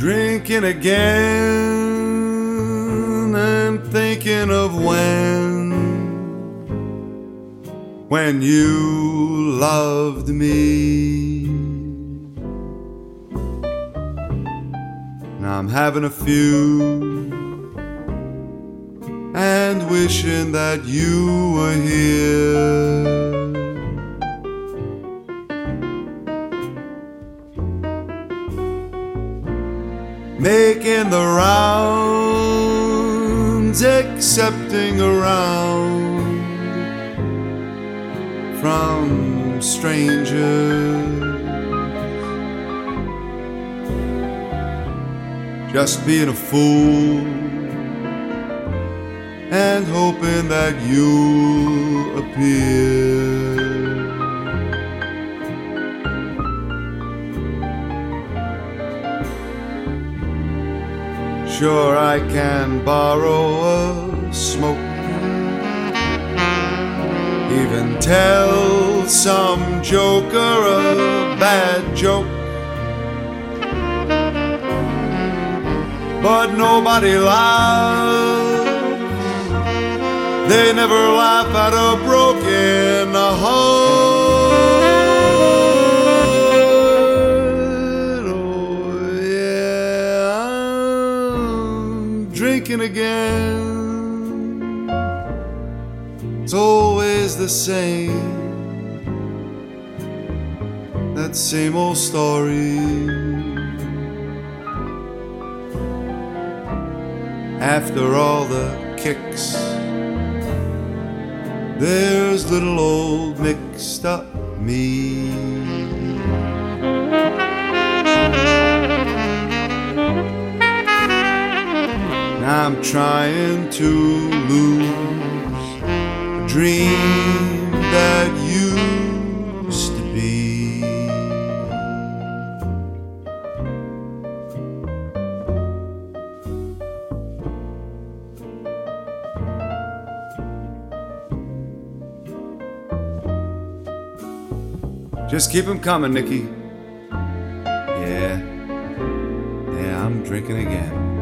Drinking again and thinking of when you loved me. Now I'm having a few and wishing that you were here. Making the rounds, accepting around from strangers, just being a fool and hoping that you appear. Sure, I can borrow a smoke, even tell some joker a bad joke, but nobody laughs. They never laugh at a broken heart. Drinking again, it's always the same, that same old story. After all the kicks, there's little old mixed up me. I'm trying to lose a dream that used to be. Just keep 'em coming, Nicky. Yeah, I'm drinking again.